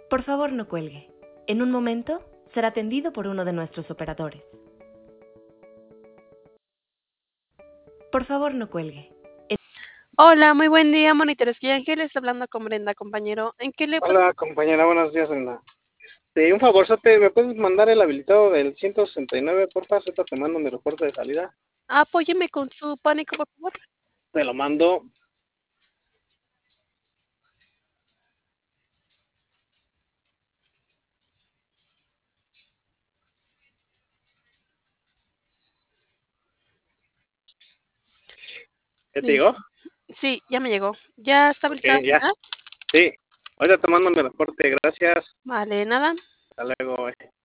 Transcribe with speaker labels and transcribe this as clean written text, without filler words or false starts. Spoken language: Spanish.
Speaker 1: Por favor, no cuelgue. En un momento será atendido por uno de nuestros operadores. Por favor, no cuelgue.
Speaker 2: Hola, muy buen día, Monitores Guía Ángeles, hablando con Brenda, compañero. ¿En qué le puedo?
Speaker 3: Hola, compañera, buenos días, Brenda. Un favorzote, ¿me puedes mandar el habilitado del 169, porfa? Ahorita te mando mi reporte de salida.
Speaker 2: Apóyeme con su pánico, por favor.
Speaker 3: Te lo mando. ¿Qué te digo?
Speaker 2: Sí, ya me llegó. ¿Ya está habilitado?
Speaker 3: Ya. Sí, ahorita te mando mi reporte, gracias.
Speaker 2: Vale, nada.
Speaker 3: Hasta luego.